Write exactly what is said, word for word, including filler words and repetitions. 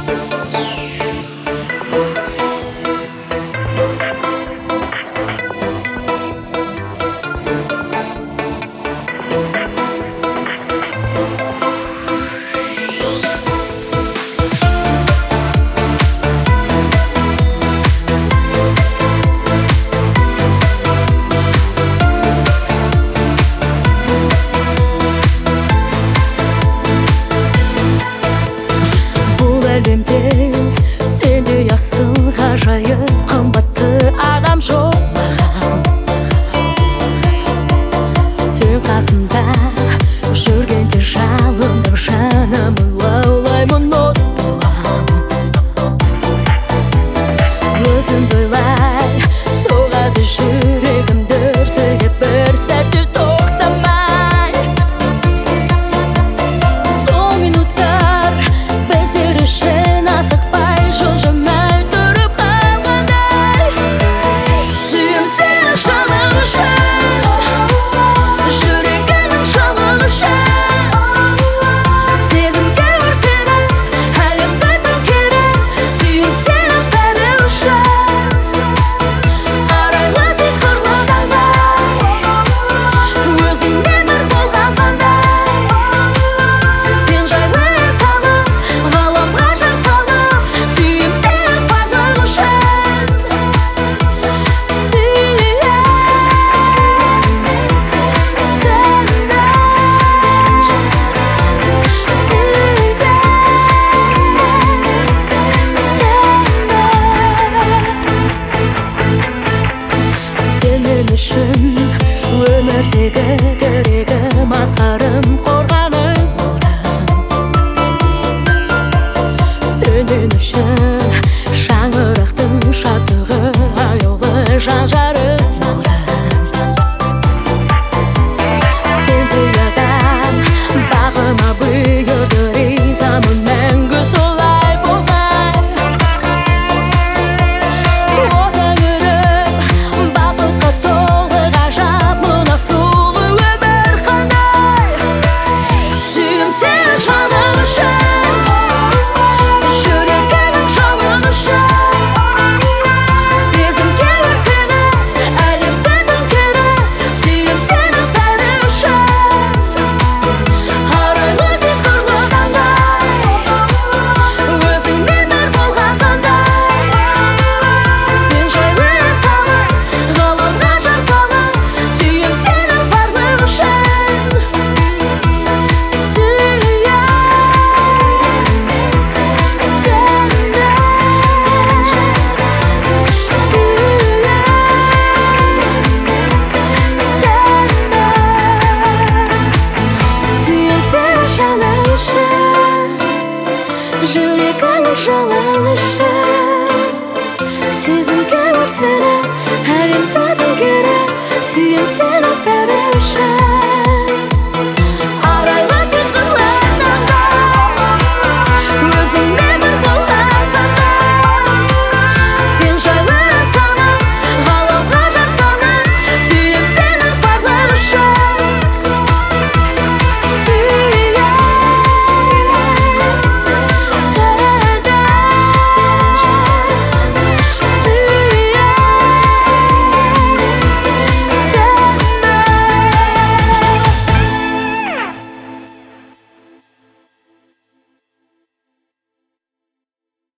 Сенде асыл ғажайып қымбатты адам жоқ маған. Сен қасымда жүргенде жалындап жанымды лаулаймын от болам. Өзіңді ойлай соғады жүрегім дүрсілдеп бір сәтте тоқтамай. Сол минуттар біздер үшін асықпай жылжымай тұрып қалғандай. Сүйем сені шалың үшін, жүрегіңнің шалың үшін. Сезімге өртеніп әлемді төңкеріп, сүйем сені бәрі үшін. Арайлы сиқырлы таңдай, өзіңмен бір болған қандай. Сен жайлы аңсанып, ғаламға жан салып, сүйем сені барлық үшін. Сүйем сені, сені үшін өмірдегі тірегім, асқарым, қорғаным болдым. Сенің үшін шаңырақтың шаттығы, аяулы жан жарым болдым. Сен түйеден бағыма бұйырды ризамын мәңгі солай болғай. О тәңірім, бақытқа толы ғажап мына сұлу өмір қандай. Сүйем сені жаным үшін, жүрегіңнің жалын үшін. Сезімге өртеніп әлемді төңкеріп, сүйем сені бәрі үшін. Арайлы сиқырлы таңдай, өзіңмен бір болған қандай. Сен жайлы аңсанып, ғаламға жан салып, сүйем сені барлық үшін. Сүйем сені жаным үшін, жүрегіңнің жалын үшін. Сезімге өртеніп әлемді төңкеріп, сүйем сені